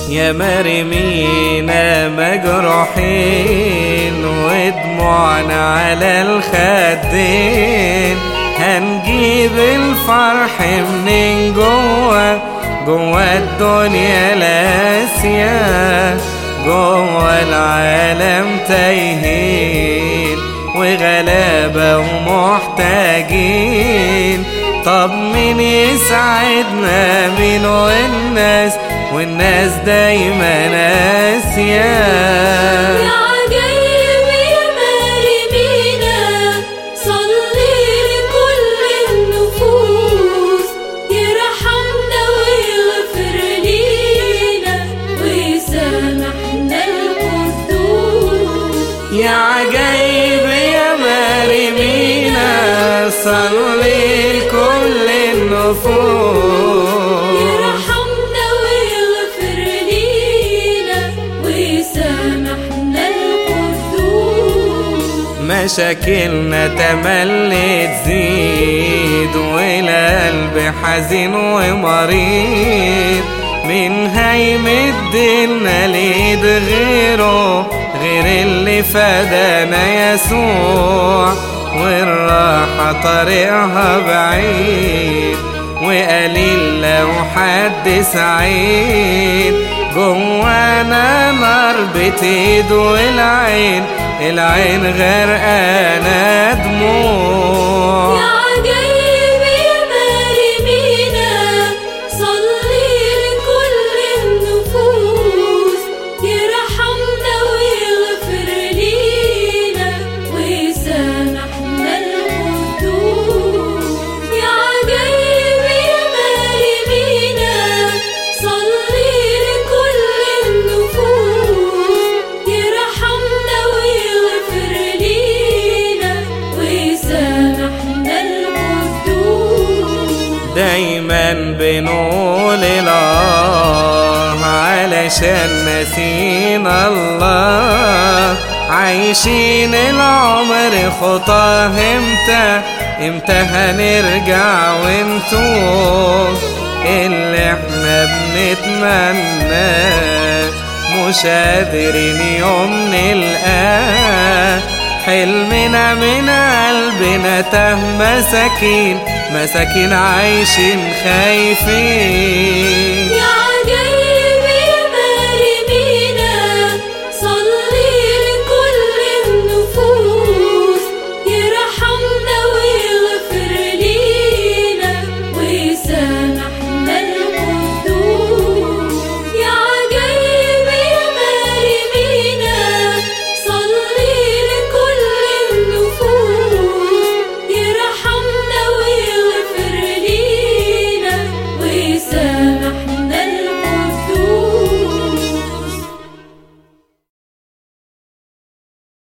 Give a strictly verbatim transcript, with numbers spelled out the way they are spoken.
يا مرمينا مجروحين ودموعنا على الخدين، هنجيب الفرح منين جوا جوا الدنيا لاسية، جوا العالم تايهين وغلابة ومحتاجين. طب مين يسعدنا مين والناس والناس دايما ناسية. يا عجايب يا مريمينا صلي لكل النفوس، يرحمنا ويغفر لينا ويسامحنا القدوس. مشاكلنا تملي تزيد والقلب حزين ومريض، مين هيمدلنا اليد غيره غير اللي فدانا يسوع، والراحة طريقها بعيد وقليل لو حد سعيد. جوانا نار بتيد والعين العين غرقانة دموع. دايما بنقول الله علشان نسينا الله، عايشين العمر خطاه امتى امتى هنرجع ونتوب. اللي احنا بنتمناه مش قادرين يوم نلقاه، حلمنا من قلبنا ته مساكين مساكين عايشين خايفين.